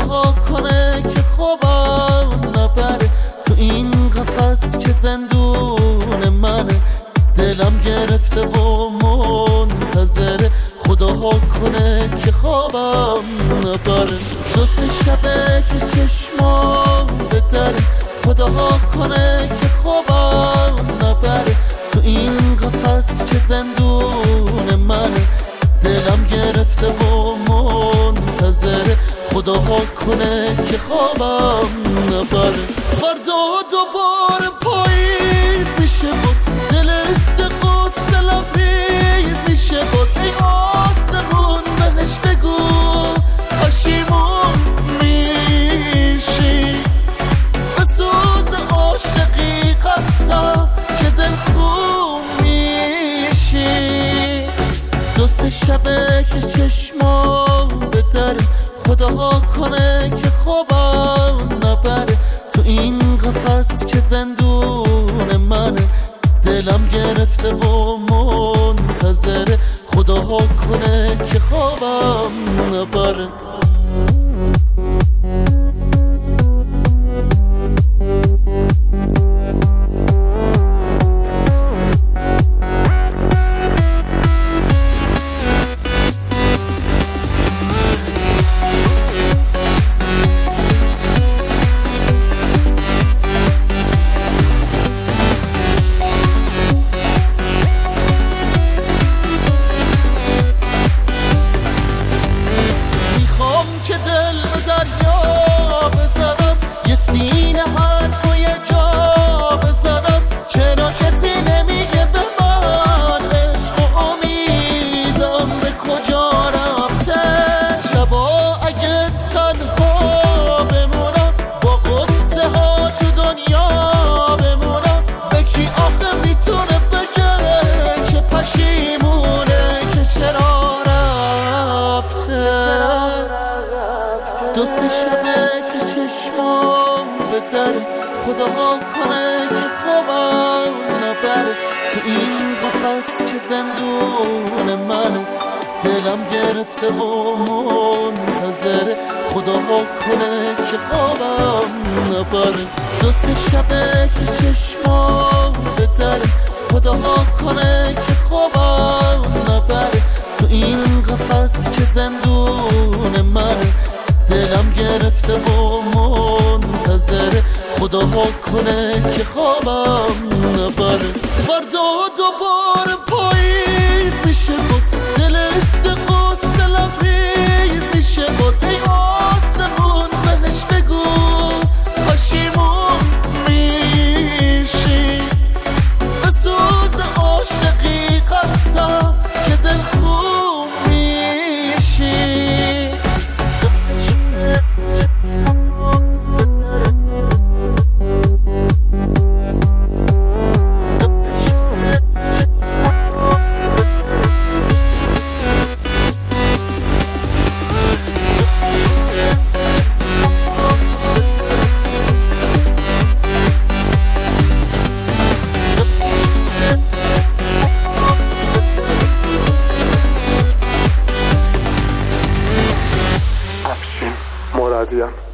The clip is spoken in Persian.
خداها کنه که خوابم نبره تو این قفس که زندون منه. دلم گرفته و منتظره خداها کنه که خوابم نبره. 2-3 شبه که چشمام به دره خداها کنه که خوابم نبره تو این قفس که زندون منه. دلم گرفته و منتظره خداها کنه که خوابم نبره. فردا دوباره پاییز میشه باز دلش قصه لبریز میشه باز. ای آسمون بهش بگو پشیمون میشی به سوز عاشقی قسم که دلخون میشی. 2-3 شبه که چشمام به دره خداها کنه که خوابم نبره تو این قفس که زندون منه. دلم گرفته و منتظره خداها کنه که خوابم نبره. خداها کنه که خوابم نبره تو این قفس که زندون منه. دلم گرفته و منتظره خداها کنه که خوابم نبره. 2-3 شبه که چشمام به دره خداها کنه که خوابم نبره تو این قفس که زندون منه. دلم گرفته و منتظره خداها کنه که خوابم نبره. فردا دوباره پاییز میشه باز دلش قصه لبریز میشه باز. ای آسمون بهش بگو پشیمون میشی به سوز عاشقی قسم که دلخون میشی. مرادیان